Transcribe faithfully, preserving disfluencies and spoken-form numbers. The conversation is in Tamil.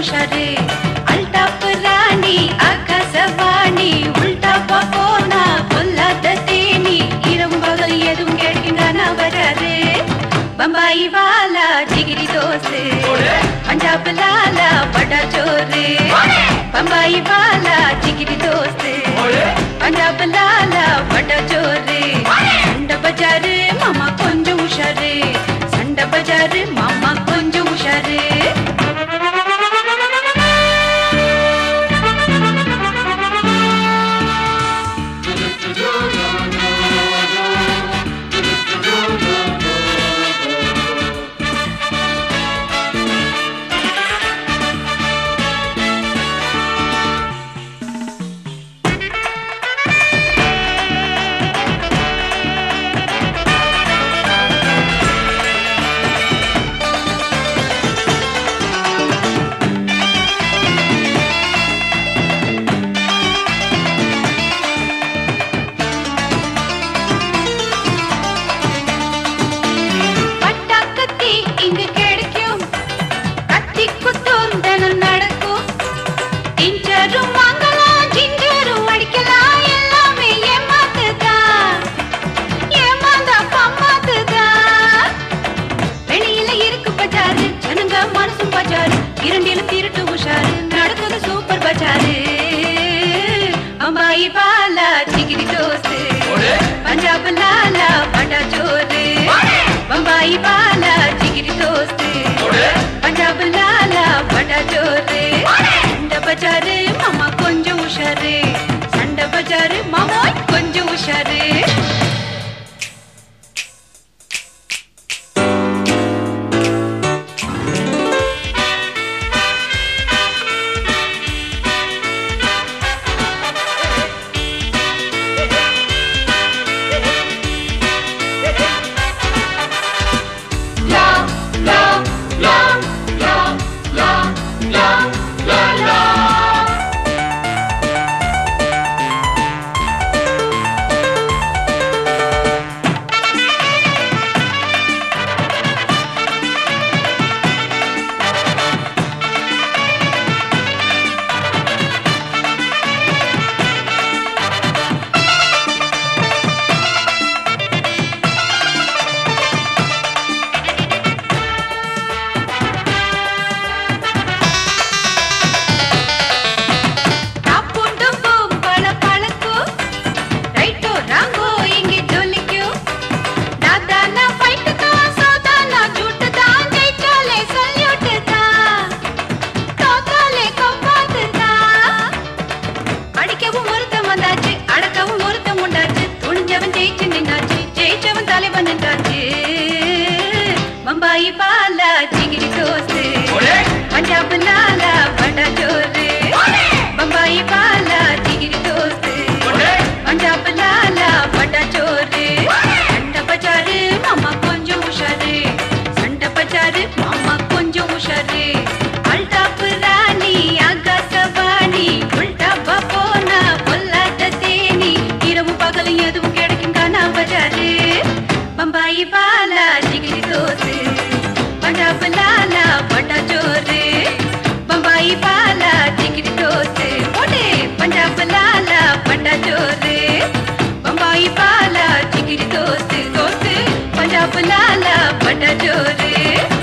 உஷாரு அல்டாப் ராணி ஆகாசவாணி உல்டா போனா கொல்லாத தேனி இரவும் பகல் எதுவும் கேட்கின்றானா வராரு பம்பாய் வாலா ஜிகிரி தோஸ்து பஞ்சாப் லாலா படா சோறு பம்பாய் வாலா ஜிகிரி தோஸ்து பஞ்சாப் லாலா படா சோறு சண்ட பஜாரு மாமா கொஞ்சம் உஷாரு சண்ட பஜாரு மாமா கொஞ்சம் உஷாரு पंजाब लाला बड़ा चोरे बम्बई वाला जिगरी दोस्त पंजाब लाला बड़ा चोरे संड बजारे मामा கொஞ்சம் உஷாரு சண்ட பஜாரு மாமா கொஞ்சம் உஷாரு बम्बई वाला जिगरी दोस्त पंजाब लाला बड़ा चोरे बम्बई वाला जिगरी दोस्त पंजाब लाला बड़ा चोरे संड बजारे मामा கொஞ்சம் உஷாரு சண்ட பஜாரு மாமா கொஞ்சம் உஷாரு அல்டாப் ராணி ஆகாசவாணி உல்டா போனா கொல்லாத தேனி இரவு பகல் எதுவும் கிடைக்குங்கானா பஜாரு बम्बई वाला जिगरी दोस्त पंजाब लाला बड़ा चोरे बम्बई वाला जिगरी दोस्त पंजाब लाला बड़ा चोरे बम्बई वाला जिगरी दोस्त दोस्त पंजाब लाला बड़ा चोरे